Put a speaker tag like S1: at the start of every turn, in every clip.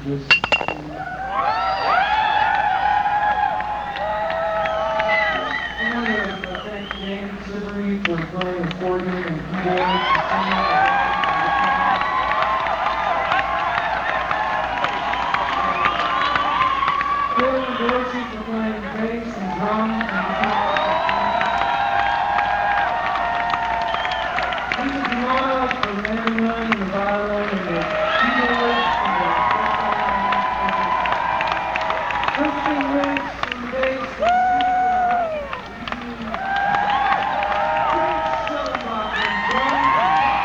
S1: just I want to thank James Sibley for playing accordion and keyboard and singing. Dylan Dorsey for playing bass and drums and guitar. Lisa D'Amato for mandolin and the violin and the keyboard and the Kristen Riggs for the bass and Pete Schillenbach on drums.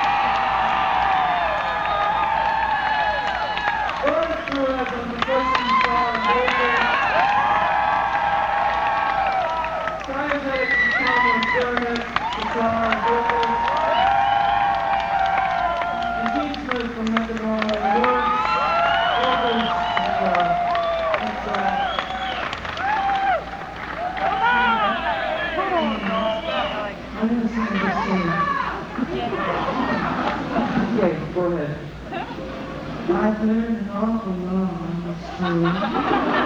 S1: Bert Perez on percussion guitar and vocals. Diabetic guitar and clarinet, guitar and vocals. And Keith Smith from Methodron and words, vocals, and I'm going to sing this song. Okay, go ahead. I've been all alone on the street.